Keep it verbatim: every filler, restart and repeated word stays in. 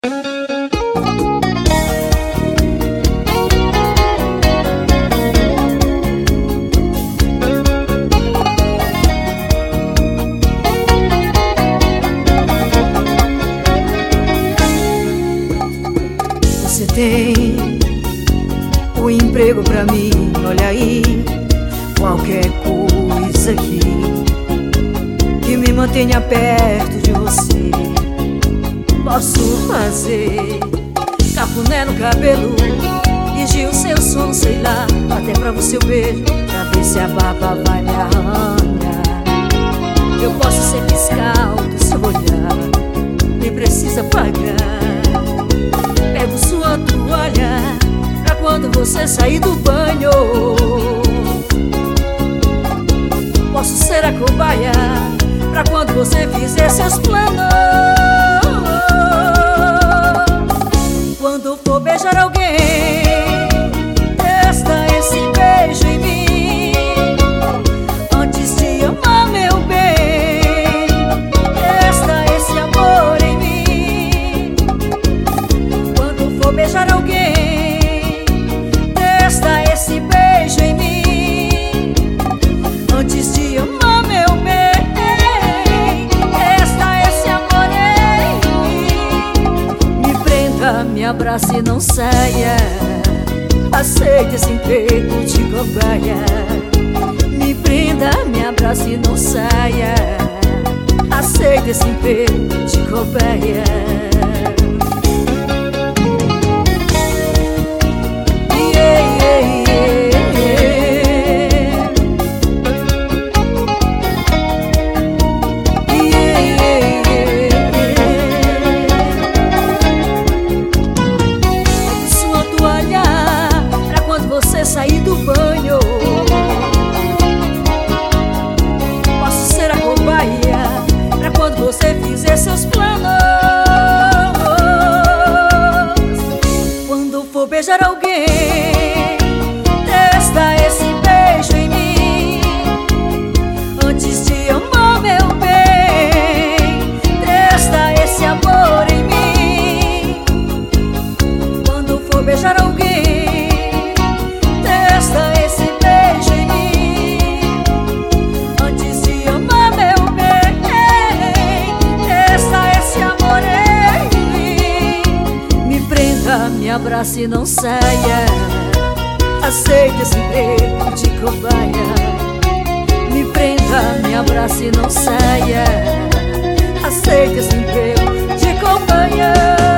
Você tem o emprego pra mim, olha aí, qualquer coisa aqui que me mantenha perto de você. Posso fazer cafuné no cabelo, fingir o seu sono, sei lá, até pra você o beijo, pra ver se a barba vai me arranhar. Eu posso ser fiscal do seu olhar, nem precisa pagar. Pego sua toalha pra quando você sair do banho. Posso ser a cobaia pra quando você fizer seus planos. Quando for beijar alguém, testa esse beijo em mim. Antes de amar, meu bem, testa esse amor em mim. Quando for beijar alguém, testa esse beijo em mim. Antes de amar, meu bem, testa esse amor em mim. Me prenda, me abrace e não saia. Aceite esse emprego de cobaia. Me prenda, me abrace e não saia. Aceite esse emprego de cobaia. Sair do banho, posso ser a cobaia pra quando você fizer seus planos. Quando for beijar alguém, testa esse beijo em mim. Antes de amar, meu bem, testa esse amor em mim. Quando for beijar alguém, testa esse beijo em mim. Antes de amar, meu bem, testa esse amor em mim. Me prenda, me abrace e não saia. Aceite esse emprego de cobaia. Me prenda, me abrace e não saia. Aceite esse emprego de cobaia.